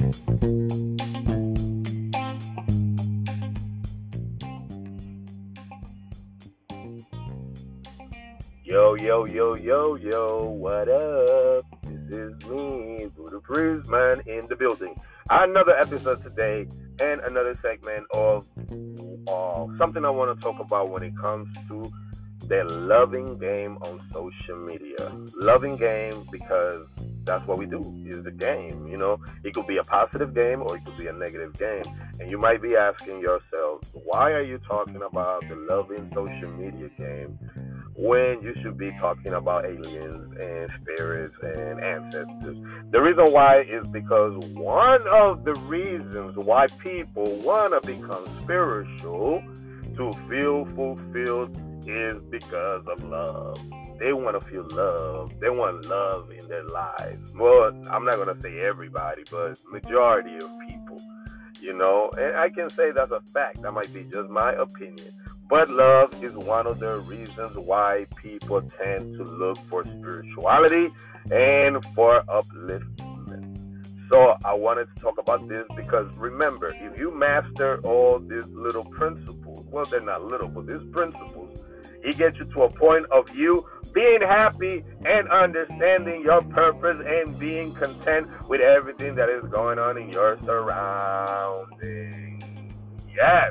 Yo, what up? This is me, Buddha Prisman in the building. Another episode today and another segment of something I want to talk about when it comes to the loving game on social media. Loving game because that's what we do, is the game. You know, it could be a positive game or it could be a negative game. And you might be asking yourselves, why are you talking about the loving social media game when you should be talking about aliens and spirits and ancestors? The reason why is because one of the reasons why people want to become spiritual to feel fulfilled is because of love. They want to feel love. They want love in their lives. Well, I'm not going to say everybody, but majority of people, you know. And I can say that's a fact. That might be just my opinion. But love is one of the reasons why people tend to look for spirituality and for upliftment. So I wanted to talk about this because remember, if you master all these little principles, well, they're not little, but these principles, it gets you to a point of you being happy and understanding your purpose and being content with everything that is going on in your surroundings. Yes.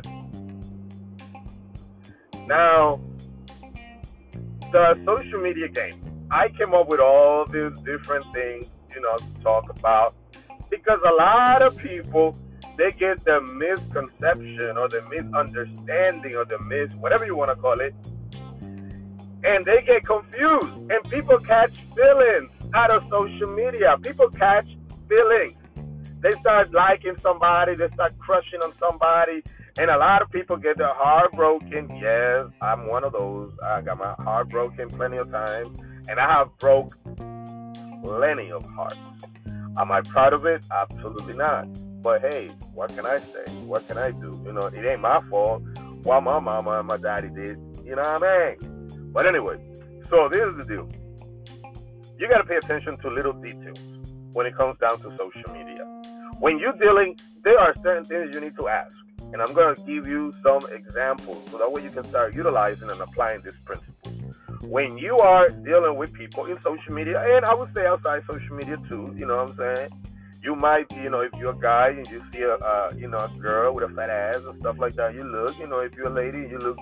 Now, the social media game. I came up with all these different things, you know, to talk about because a lot of people, they get the misconception or the misunderstanding or the whatever you want to call it, and they get confused, and people catch feelings out of social media. People catch feelings. They start liking somebody, they start crushing on somebody, and a lot of people get their heart broken. Yes, I'm one of those. I got my heart broken plenty of times, and I have broke plenty of hearts. Am I proud of it? Absolutely not. But hey, what can I say? What can I do? You know, it ain't my fault what my mama and my daddy did. You know what I mean? But anyway, so this is the deal. You got to pay attention to little details when it comes down to social media. When you're dealing, there are certain things you need to ask. And I'm going to give you some examples so that way you can start utilizing and applying these principles. When you are dealing with people in social media, and I would say outside social media too, you know what I'm saying? You might, you know, if you're a guy and you see a girl with a fat ass and stuff like that, you look, you know, if you're a lady, you look,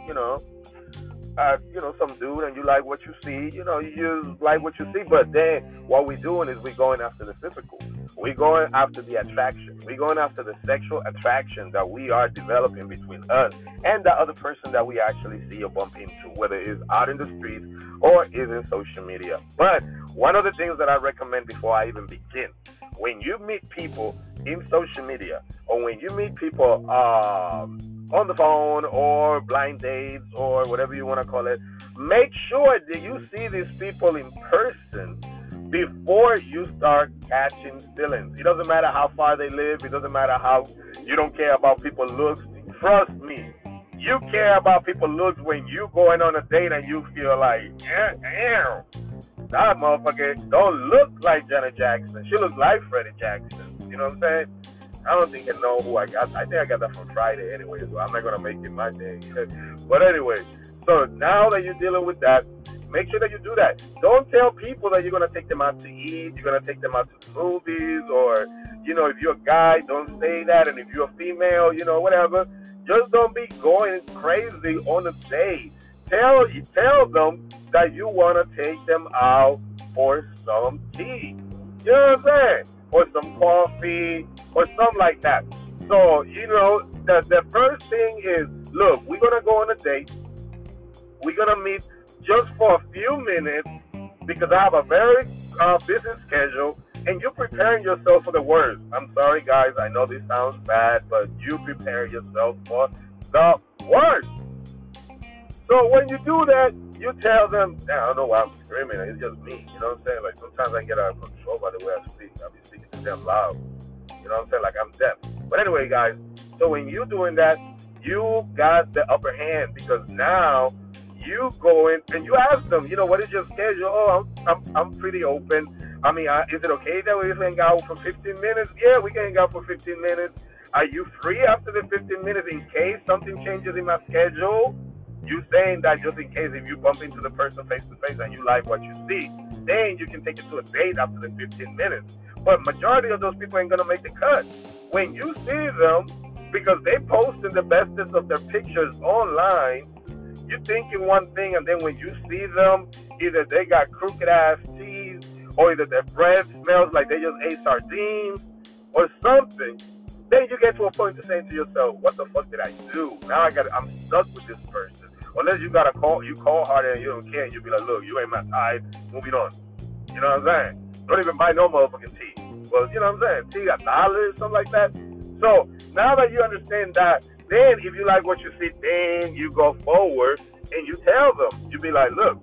some dude and you like what you see, you know, you just like what you see. But then what we're doing is we're going after the physical. We're going after the attraction. We're going after the sexual attraction that we are developing between us and the other person that we actually see or bump into, whether it's out in the streets or is in social media. But one of the things that I recommend before I even begin, when you meet people in social media or when you meet people on the phone or blind dates or whatever you want to call it, make sure that you see these people in person before you start catching feelings. It doesn't matter how far they live. It doesn't matter how you don't care about people's looks. Trust me, you care about people's looks when you going on a date and you feel like, that motherfucker don't look like Janet Jackson. She looks like Freddie Jackson. You know what I'm saying? I don't think I know who I got. I think I got that from Friday anyway, so I'm not going to make it my day. But anyway, so now that you're dealing with that, make sure that you do that. Don't tell people that you're going to take them out to eat, you're going to take them out to the movies, or, you know, if you're a guy, don't say that. And if you're a female, you know, whatever, just don't be going crazy on a date. Tell them that you want to take them out for some tea. You know what I'm saying? Or some coffee, or something like that. So, you know, the first thing is, look, we're going to go on a date. We're going to meet just for a few minutes because I have a very busy schedule, and you're preparing yourself for the worst. I'm sorry, guys. I know this sounds bad, but you prepare yourself for the worst. So when you do that, you tell them, I don't know why I'm screaming. It's just me. You know what I'm saying? Like, sometimes I get out of control by the way I speak. I'll be speaking to them loud. You know what I'm saying? Like, I'm deaf. But anyway, guys, so when you're doing that, you got the upper hand because now you go in and you ask them, what is your schedule? Oh, I'm pretty open. I mean, is it okay that we hang out for 15 minutes? Yeah, we can hang out for 15 minutes. Are you free after the 15 minutes in case something changes in my schedule? You saying that just in case if you bump into the person face to face and you like what you see, then you can take it to a date after the 15 minutes. But majority of those people ain't gonna make the cut. When you see them, because they posting the bestest of their pictures online, you thinking one thing, and then when you see them, either they got crooked ass teeth, or either their breath smells like they just ate sardines, or something. Then you get to a point to saying to yourself, "What the fuck did I do? Now I'm stuck with this person." Unless you call harder and you don't care, and you be like, "Look, you ain't my type. Moving on." You know what I'm saying? Don't even buy no motherfucking tea. Well, you know what I'm saying? Tea $1, something like that. So now that you understand that, then if you like what you see, then you go forward and you tell them. You be like, "Look,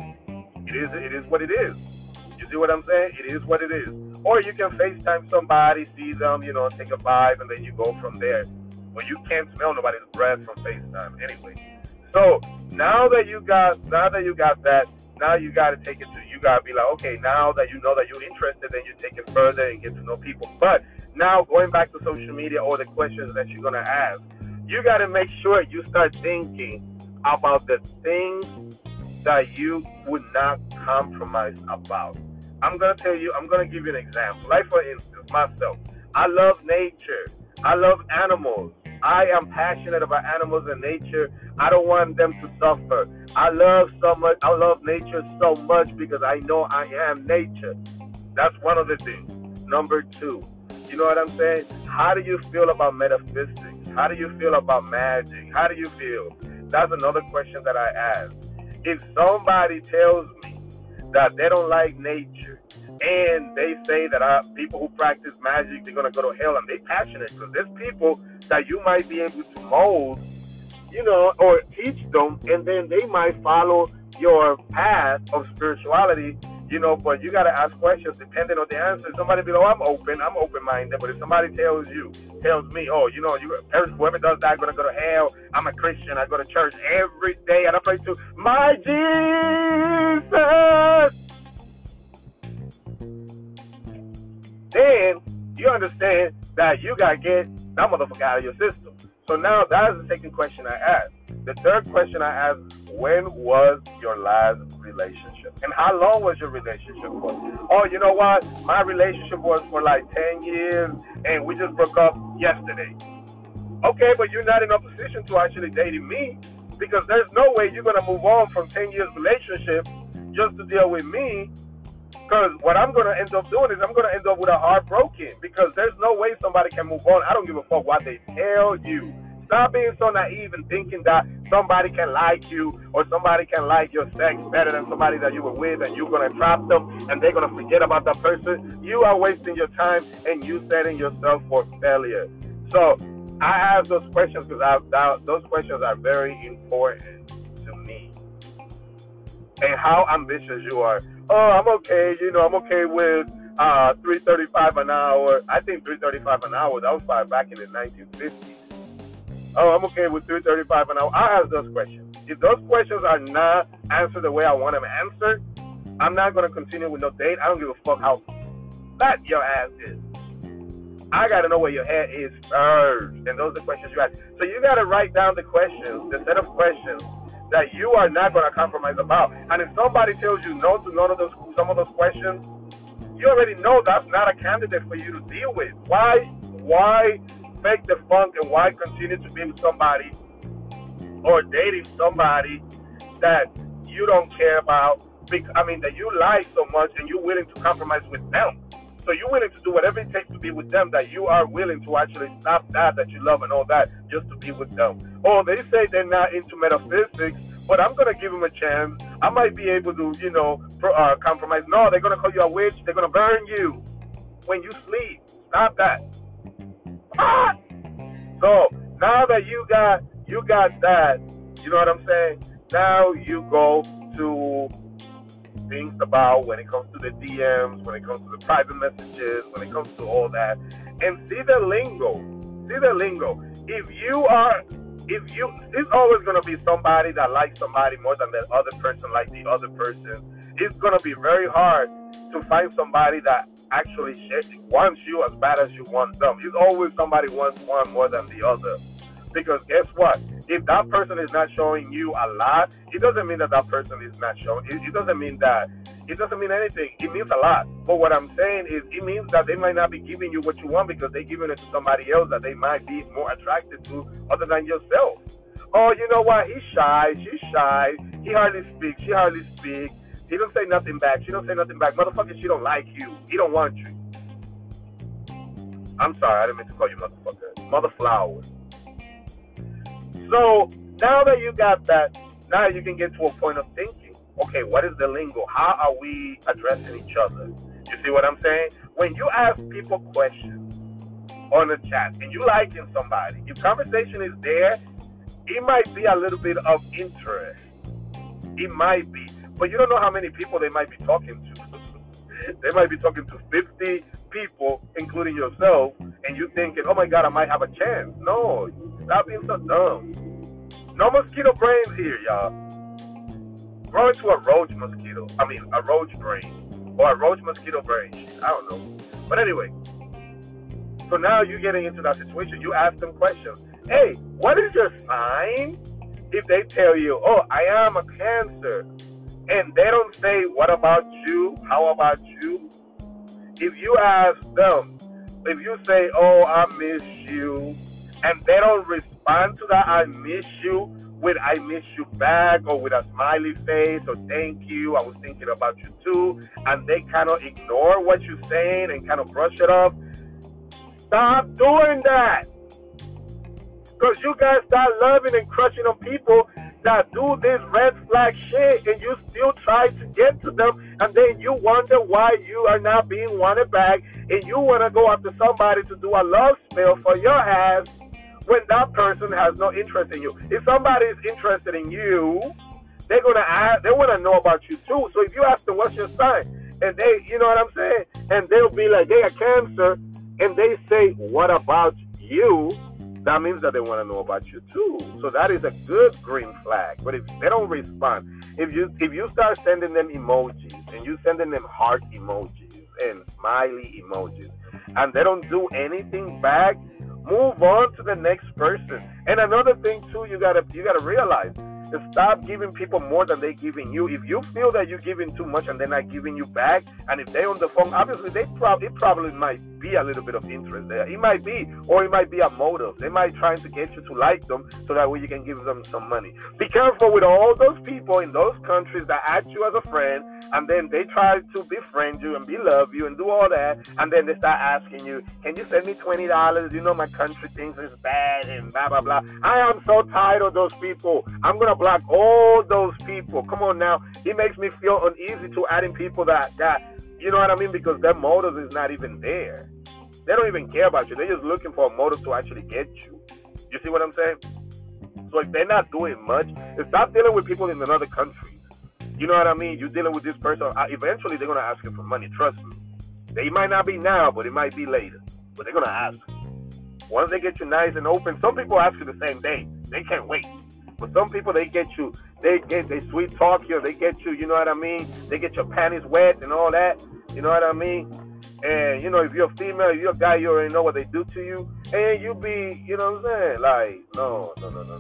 it is what it is." You see what I'm saying? It is what it is. Or you can FaceTime somebody, see them, take a vibe, and then you go from there. Well, you can't smell nobody's breath from FaceTime anyway. So now that you got that, now you got to take it to, you got to be like, okay, now that you know that you're interested, then you take it further and get to know people. But now going back to social media or the questions that you're going to ask, you got to make sure you start thinking about the things that you would not compromise about. I'm going to give you an example. Like, for instance, myself, I love nature. I love animals. I am passionate about animals and nature. I don't want them to suffer. I love nature so much because I know I am nature. That's one of the things. Number two, you know what I'm saying? How do you feel about metaphysics? How do you feel about magic? How do you feel? That's another question that I ask. If somebody tells me that they don't like nature and they say that people who practice magic, they're going to go to hell, and they're passionate, because there's people that you might be able to mold, or teach them, and then they might follow your path of spirituality, but you got to ask questions depending on the answer. Somebody be like, I'm open-minded, but if somebody tells me, whoever does that, going to go to hell. I'm a Christian, I go to church every day, and I pray to my Jesus. Then you understand that you got to get that motherfucker out of your system. So now that's the second question I asked. The third question I asked, when was your last relationship? And how long was your relationship for? Oh, you know what? My relationship was for like 10 years, and we just broke up yesterday. Okay, but you're not in a position to actually dating me, because there's no way you're going to move on from 10 years relationship just to deal with me. Because what I'm going to end up doing is I'm going to end up with a heartbroken, because there's no way somebody can move on. I don't give a fuck what they tell you. Stop being so naive and thinking that somebody can like you or somebody can like your sex better than somebody that you were with, and you're going to trap them and they're going to forget about that person. You are wasting your time and you setting yourself for failure. So I ask those questions because those questions are very important to me. And how ambitious you are. Oh, I'm okay. I'm okay with $3.35 an hour. I think $3.35 an hour, that was probably back in the 1950s. Oh, I'm okay with $3.35 an hour. I ask those questions. If those questions are not answered the way I want them answered, I'm not going to continue with no date. I don't give a fuck how fat your ass is. I got to know where your head is first. And those are the questions you ask. So you got to write down the questions, the set of questions that you are not going to compromise about. And if somebody tells you no to some of those questions, you already know that's not a candidate for you to deal with. Why fake the funk, and why continue to be with somebody or dating somebody that you don't care about, that you like so much, and you're willing to compromise with them. So you're willing to do whatever it takes to be with them, that you are willing to actually stop that you love and all that just to be with them. Oh, they say they're not into metaphysics, but I'm going to give them a chance. I might be able to, compromise. No, they're going to call you a witch. They're going to burn you when you sleep. Stop that. Ah! So now that you got that, you know what I'm saying? Now you go to things about when it comes to the DMs, when it comes to the private messages, when it comes to all that, and see the lingo. If you are it's always gonna be somebody that likes somebody more than the other person like the other person. It's gonna be very hard to find somebody that actually wants you as bad as you want them. It's always somebody wants one more than the other. Because guess what? If that person is not showing you a lot, it doesn't mean that that person is not showing. It doesn't mean that. It doesn't mean anything. It means a lot. But what I'm saying is, it means that they might not be giving you what you want because they're giving it to somebody else that they might be more attracted to other than yourself. Oh, you know what? He's shy. She's shy. He hardly speaks. She hardly speaks. He don't say nothing back. She don't say nothing back. Motherfucker, she don't like you. He don't want you. I'm sorry. I didn't mean to call you motherfucker. Mother flower. So now that you got that, now you can get to a point of thinking, okay, what is the lingo? How are we addressing each other? You see what I'm saying? When you ask people questions on a chat and you liking somebody, if conversation is there, it might be a little bit of interest. It might be. But you don't know how many people they might be talking to. They might be talking to 50 people, including yourself, and you thinking, oh my God, I might have a chance. No, stop being so dumb. No mosquito brains here, y'all. Grow into a roach mosquito. I mean, a roach brain. Or a roach mosquito brain. I don't know. But anyway. So now you're getting into that situation. You ask them questions. Hey, what is your sign? If they tell you, oh, I am a Cancer, and they don't say, what about you? How about you? If you ask them, if you say, oh, I miss you, and they don't respond to that I miss you with I miss you back or with a smiley face or thank you, I was thinking about you too, and they kind of ignore what you're saying and kind of brush it off, stop doing that. Because you guys start loving and crushing on people that do this red flag shit, and you still try to get to them, and then you wonder why you are not being wanted back, and you want to go after somebody to do a love spell for your ass when that person has no interest in you. If somebody is interested in you, they're gonna ask, they want to know about you too. So if you ask them what's your sign, and they, you know what I'm saying, and they'll be like, they are Cancer, and they say, what about you? That means that they want to know about you too. So that is a good green flag. But if they don't respond, if you start sending them emojis and you sending them heart emojis and smiley emojis, and they don't do anything back, move on to the next person. And another thing too, you gotta realize is stop giving people more than they're giving you. If you feel that you're giving too much and they're not giving you back, and if they're on the phone, obviously it probably might be a little bit of interest there. It might be, or it might be a motive. They might try to get you to like them so that way you can give them some money. Be careful with all those people in those countries that add you as a friend, and then they try to befriend you and love you and do all that, and then they start asking you, can you send me $20? You know my country thinks it's bad and blah, blah, blah. I am so tired of those people. I'm going to block all those people. Come on now. It makes me feel uneasy to adding people that, you know what I mean? Because their motive is not even there. They don't even care about you. They're just looking for a motive to actually get you. You see what I'm saying? So if they're not doing much, stop dealing with people in another country. You know what I mean? You're dealing with this person. Eventually, they're going to ask you for money. Trust me. They might not be now, but it might be later. But they're going to ask you. Once they get you nice and open, some people ask you the same day. They can't wait. But some people, they get you, they sweet talk you, they get you, you know what I mean? They get your panties wet and all that, you know what I mean? And, you know, if you're a female, if you're a guy, you already know what they do to you. And you be, you know what I'm saying? Like, no.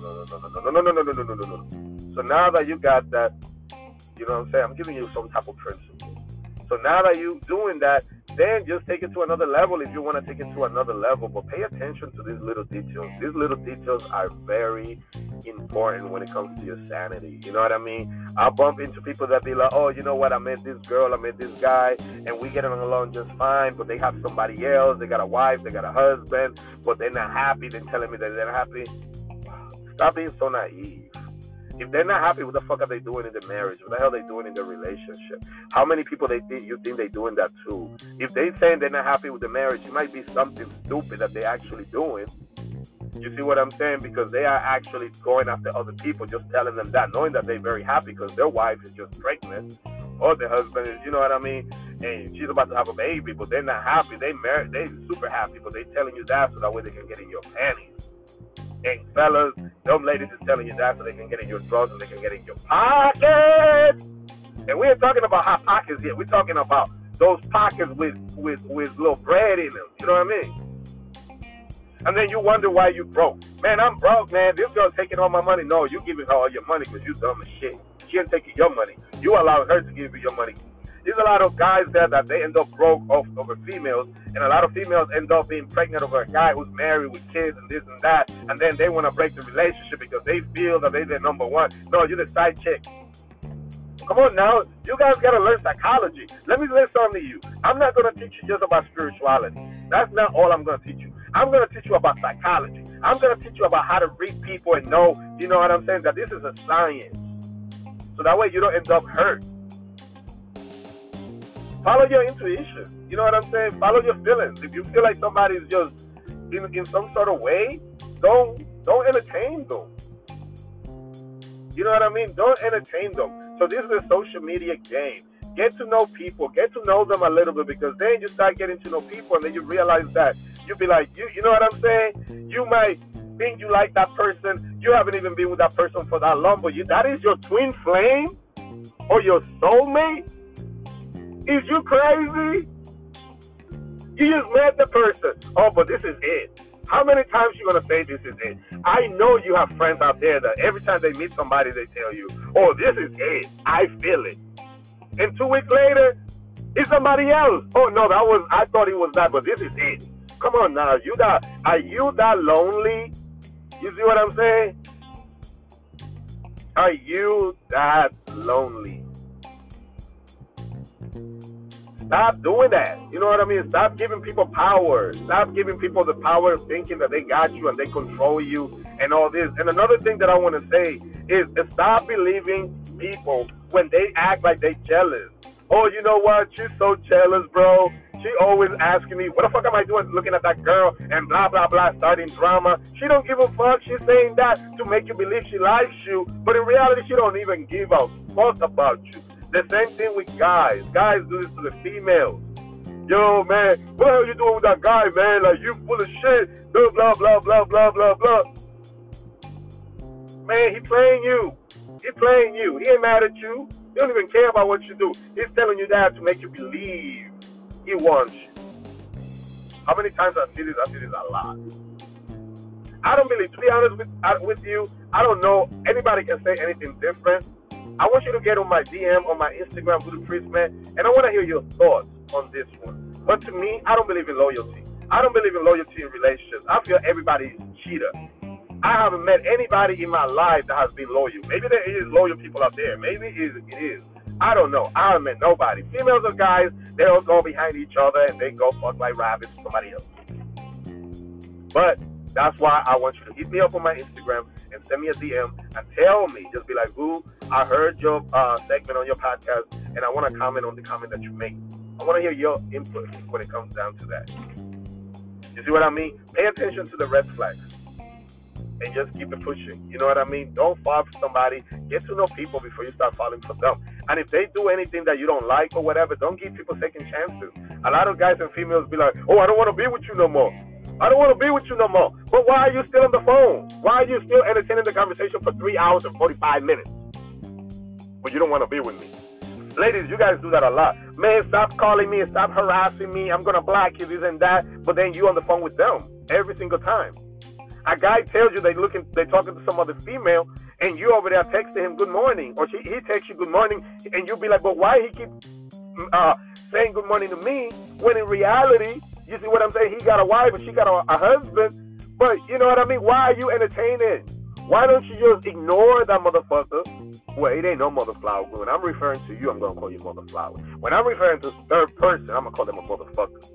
So now that you got that, you know what I'm saying? I'm giving you some type of principle. So now that you're doing that, then just take it to another level if you want to take it to another level. But pay attention to these little details. These little details are very important when it comes to your sanity. You know what I mean? I bump into people that be like, oh, you know what? I met this girl, I met this guy, and we get along just fine, but they have somebody else. They got a wife, they got a husband, but they're not happy. They're telling me that they're not happy. Stop being so naive. If they're not happy, what the fuck are they doing in their marriage? What the hell are they doing in their relationship? How many people you think they're doing that too? If they're saying they're not happy with the marriage, it might be something stupid that they're actually doing. You see what I'm saying? Because they are actually going after other people, just telling them that, knowing that they're very happy because their wife is just pregnant, or their husband is, you know what I mean? And she's about to have a baby, but they're not happy. They married, they're super happy, but they're telling you that so that way they can get in your panties. And fellas, Them ladies is telling you that so they can get in your drawers and they can get in your pockets. And we ain't talking about hot pockets here. We're talking about those pockets with little bread in them. You know what I mean? And then you wonder why you broke. Man, I'm broke, man. This girl's taking all my money. No, you giving her all your money because you dumb as shit. She ain't taking your money. You allowed her to give you your money. There's a lot of guys there that they end up broke over females, and a lot of females end up being pregnant over a guy who's married with kids and this and that, and then they want to break the relationship because they feel that they're the number one. No, you're the side chick. Come on now, you guys got to learn psychology. Let me say something to you. I'm not going to teach you just about spirituality. That's not all I'm going to teach you. I'm going to teach you about psychology. I'm going to teach you about how to read people and know, you know what I'm saying, that this is a science. So that way you don't end up hurt. Follow your intuition. You know what I'm saying? Follow your feelings. If you feel like somebody's just in some sort of way, don't entertain them. You know what I mean? Don't entertain them. So this is a social media game. Get to know people. Get to know them a little bit, because then you start getting to know people and then you realize that you'll be like, you know what I'm saying? You might think you like that person. You haven't even been with that person for that long, but that is your twin flame or your soulmate? Is you crazy? You just met the person. Oh, but this is it. How many times you gonna say this is it? I know you have friends out there that every time they meet somebody, they tell you, oh, this is it. I feel it. And 2 weeks later, it's somebody else. Oh, no, I thought it was that, but this is it. Come on now. Are you that lonely? You see what I'm saying? Are you that lonely? Stop doing that. You know what I mean? Stop giving people power. Stop giving people the power of thinking that they got you and they control you and all this. And another thing that I want to say is stop believing people when they act like they jealous. Oh, you know what? She's so jealous, bro. She always asking me, what the fuck am I doing looking at that girl and blah, blah, blah, starting drama. She don't give a fuck. She's saying that to make you believe she likes you. But in reality, she don't even give a fuck about you. The same thing with guys. Guys do this to the females. Yo, man, what the hell you doing with that guy, man? Like, you full of shit. Blah, blah, blah, blah, blah, blah, blah. Man, he playing you. He playing you. He ain't mad at you. He don't even care about what you do. He's telling you that to make you believe he wants you. How many times I see this? I see this a lot. I don't believe, to be honest with you, I don't know. Anybody can say anything different. I want you to get on my DM, on my Instagram, Voodoo Priest Man, and I want to hear your thoughts on this one. But to me, I don't believe in loyalty. I don't believe in loyalty in relationships. I feel everybody's a cheater. I haven't met anybody in my life that has been loyal. Maybe there is loyal people out there. Maybe it is. I don't know. I haven't met nobody. Females or guys, they all go behind each other and they go fuck like rabbits with somebody else. But that's why I want you to hit me up on my Instagram and send me a DM and tell me. Just be like, Boo, I heard your segment on your podcast and I want to comment on the comment that you made. I want to hear your input when it comes down to that. You see what I mean? Pay attention to the red flags and just keep it pushing. You know what I mean? Don't fall for somebody. Get to know people before you start falling for them. And if they do anything that you don't like or whatever, don't give people second chances. A lot of guys and females be like, oh, I don't want to be with you no more. I don't want to be with you no more. But why are you still on the phone? Why are you still entertaining the conversation for 3 hours and 45 minutes? But you don't want to be with me. Ladies, you guys do that a lot. Man, stop calling me and stop harassing me. I'm going to block you, this and that. But then you on the phone with them every single time. A guy tells you they're talking to some other female, and you over there texting him good morning, or he texts you good morning, and you'll be like, but why he keep saying good morning to me, when in reality, you see what I'm saying, he got a wife and she got a husband, but you know what I mean, why are you entertaining? Why don't you just ignore that motherfucker? Well, it ain't no mother flower. When I'm referring to you, I'm going to call you mother flower. When I'm referring to third person, I'm going to call them a motherfucker.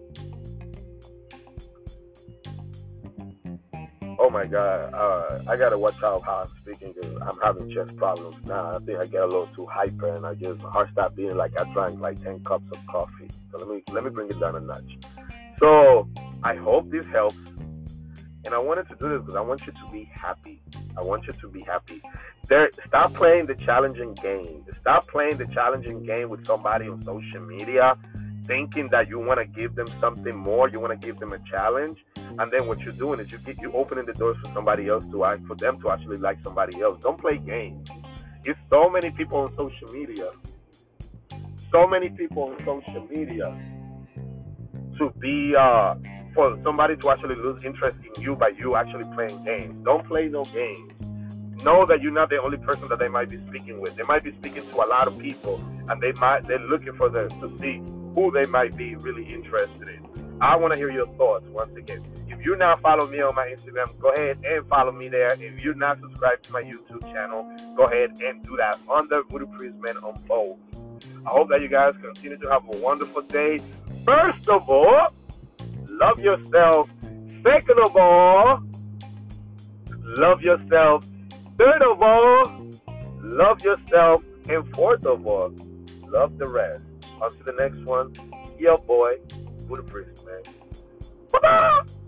Oh my God, I gotta watch out how I'm speaking because I'm having chest problems now. I think I get a little too hyper and my heart start beating like I drank like 10 cups of coffee. So let me bring it down a notch. So I hope this helps. And I wanted to do this because I want you to be happy. I want you to be happy. Stop playing the challenging game. Stop playing the challenging game with somebody on social media, thinking that you want to give them something more. You want to give them a challenge. And then what you're doing is you opening the doors for somebody else for them to actually like somebody else. Don't play games. It's so many people on social media. So many people on social media to be for somebody to actually lose interest in you by you actually playing games. Don't play no games. Know that you're not the only person that they might be speaking with. They might be speaking to a lot of people, and they're looking for them to see who they might be really interested in. I want to hear your thoughts once again. If you now follow me on my Instagram, go ahead and follow me there. If you're not subscribed to my YouTube channel, go ahead and do that under Voodoo Priest Man on both. I hope that you guys continue to have a wonderful day. First of all, love yourself. Second of all, love yourself. Third of all, love yourself. And fourth of all, love the rest. On to the next one. Yo, boy, Voodoo Priest Man. Bye-bye.